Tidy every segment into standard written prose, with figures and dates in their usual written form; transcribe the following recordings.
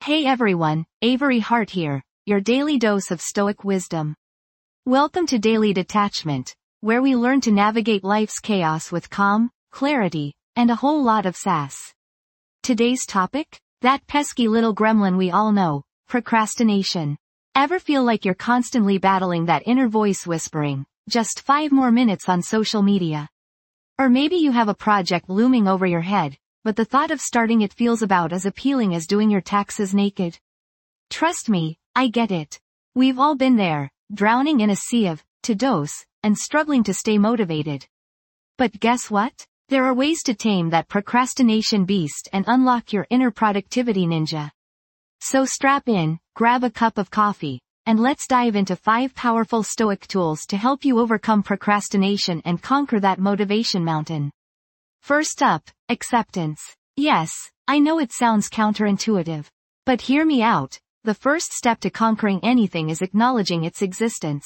Hey everyone, Avery Hart here, your daily dose of Stoic wisdom. Welcome to Daily Detachment, where we learn to navigate life's chaos with calm, clarity, and a whole lot of sass. Today's topic? That pesky little gremlin we all know, procrastination. Ever feel like you're constantly battling that inner voice whispering, just 5 more minutes on social media? Or maybe you have a project looming over your head, but the thought of starting it feels about as appealing as doing your taxes naked. Trust me, I get it. We've all been there, drowning in a sea of to-dos, and struggling to stay motivated. But guess what? There are ways to tame that procrastination beast and unlock your inner productivity ninja. So strap in, grab a cup of coffee, and let's dive into 5 powerful Stoic tools to help you overcome procrastination and conquer that motivation mountain. First up, acceptance. Yes, I know it sounds counterintuitive. But hear me out, the first step to conquering anything is acknowledging its existence.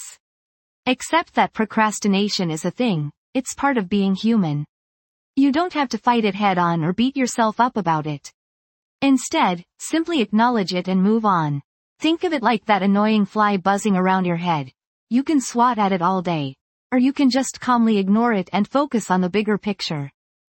Accept that procrastination is a thing, it's part of being human. You don't have to fight it head on or beat yourself up about it. Instead, simply acknowledge it and move on. Think of it like that annoying fly buzzing around your head. You can swat at it all day. Or you can just calmly ignore it and focus on the bigger picture.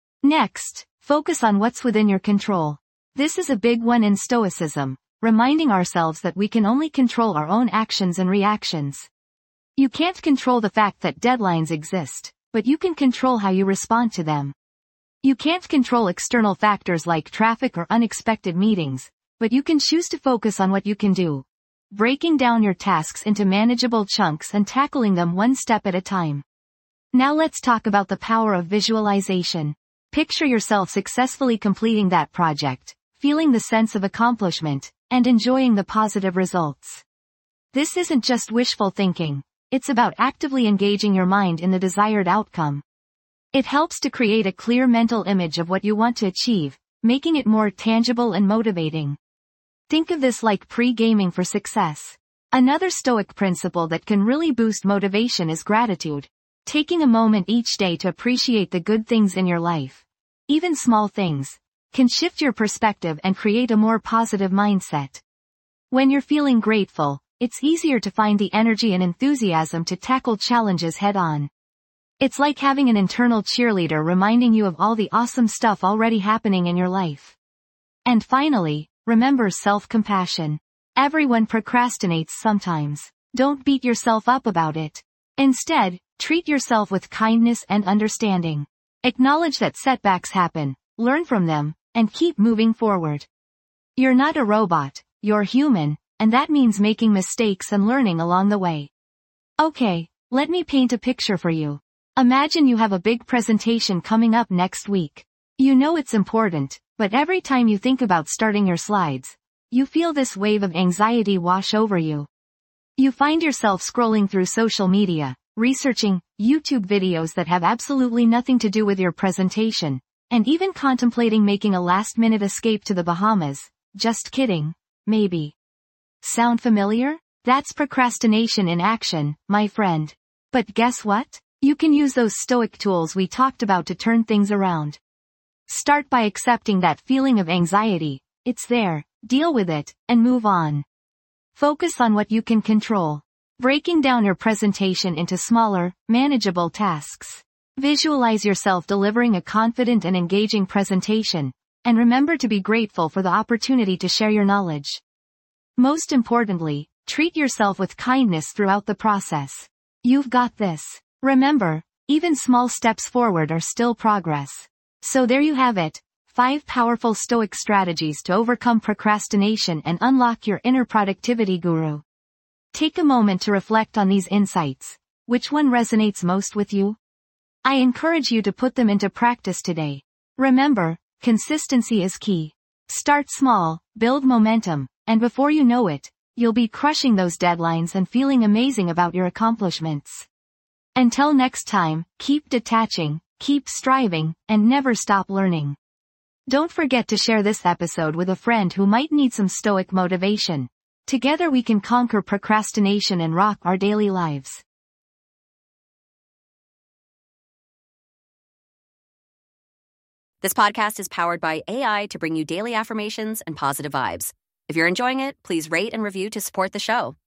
Next, focus on what's within your control. This is a big one in Stoicism, reminding ourselves that we can only control our own actions and reactions. You can't control the fact that deadlines exist, but you can control how you respond to them. You can't control external factors like traffic or unexpected meetings, but you can choose to focus on what you can do. Breaking down your tasks into manageable chunks and tackling them one step at a time. Now let's talk about the power of visualization. Picture yourself successfully completing that project, feeling the sense of accomplishment, and enjoying the positive results. This isn't just wishful thinking, it's about actively engaging your mind in the desired outcome. It helps to create a clear mental image of what you want to achieve, making it more tangible and motivating. Think of this like pre-gaming for success. Another Stoic principle that can really boost motivation is gratitude. Taking a moment each day to appreciate the good things in your life, even small things, can shift your perspective and create a more positive mindset. When you're feeling grateful, it's easier to find the energy and enthusiasm to tackle challenges head-on. It's like having an internal cheerleader reminding you of all the awesome stuff already happening in your life. And finally, remember self-compassion. Everyone procrastinates sometimes. Don't beat yourself up about it. Instead, treat yourself with kindness and understanding. Acknowledge that setbacks happen, learn from them, and keep moving forward. You're not a robot, you're human, and that means making mistakes and learning along the way. Okay, let me paint a picture for you. Imagine you have a big presentation coming up next week. You know it's important, but every time you think about starting your slides, you feel this wave of anxiety wash over you. You find yourself scrolling through social media, researching YouTube videos that have absolutely nothing to do with your presentation, and even contemplating making a last-minute escape to the Bahamas. Just kidding, maybe. Sound familiar? That's procrastination in action, my friend. But guess what? You can use those Stoic tools we talked about to turn things around. Start by accepting that feeling of anxiety. It's there, deal with it, and move on. Focus on what you can control. Breaking down your presentation into smaller, manageable tasks. Visualize yourself delivering a confident and engaging presentation, and remember to be grateful for the opportunity to share your knowledge. Most importantly, treat yourself with kindness throughout the process. You've got this. Remember, even small steps forward are still progress. So there you have it, 5 powerful Stoic strategies to overcome procrastination and unlock your inner productivity guru. Take a moment to reflect on these insights. Which one resonates most with you? I encourage you to put them into practice today. Remember, consistency is key. Start small, build momentum, and before you know it, you'll be crushing those deadlines and feeling amazing about your accomplishments. Until next time, keep detaching, keep striving, and never stop learning. Don't forget to share this episode with a friend who might need some Stoic motivation. Together we can conquer procrastination and rock our daily lives. This podcast is powered by AI to bring you daily affirmations and positive vibes. If you're enjoying it, please rate and review to support the show.